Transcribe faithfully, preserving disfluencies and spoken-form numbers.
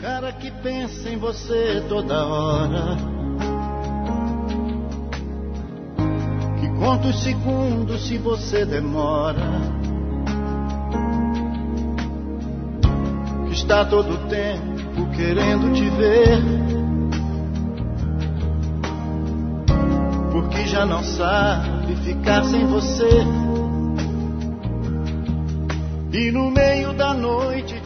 cara que pensa em você toda hora, que conta os segundos se você demora, que está todo o tempo querendo te ver, porque já não sabe ficar sem você. E no meio da noite